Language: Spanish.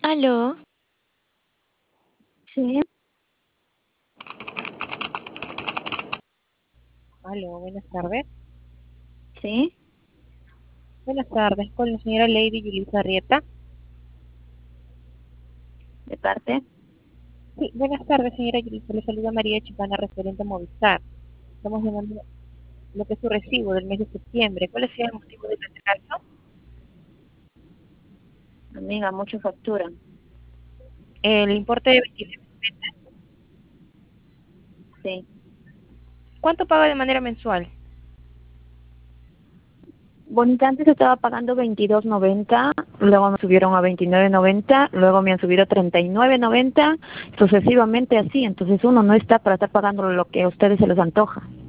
Aló, Sí, Aló, buenas tardes. sí, Buenas tardes, con la señora Lady Yulisa Arrieta. de parte. Sí, buenas tardes, señora Yulisa. Le saluda María Chicana, referente a Movistar. Estamos llamando lo que es su recibo del mes de septiembre. ¿Cuál es el motivo del retraso? Amiga, mucha factura. El importe de 29. Sí. ¿Cuánto paga de manera mensual? Bonita, antes estaba pagando 22.90, luego me subieron a 29.90, luego me han subido a 39.90, sucesivamente así. Entonces uno no está para estar pagando lo que a ustedes se les antoja.